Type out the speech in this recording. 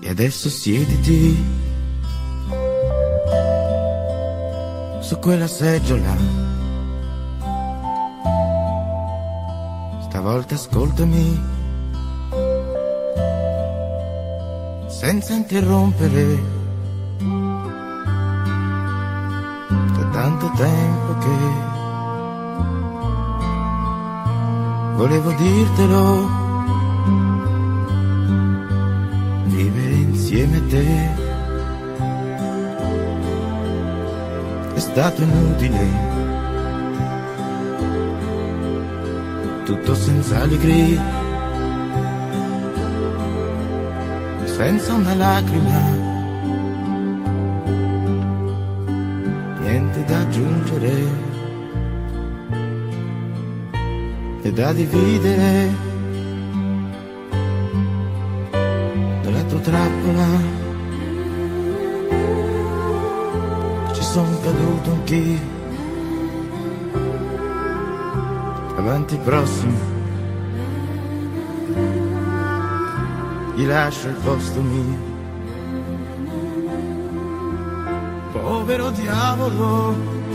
E adesso siediti su quella seggiola, stavolta ascoltami senza interrompere. Da tanto tempo che volevo dirtelo, vivere insieme a te è stato inutile, tutto senza allegria, senza una lacrima, niente da aggiungere e da dividere. Dalla tua trappola ci sono caduto anch'io, avanti prossimo gli lascio il posto mio. Povero diavolo,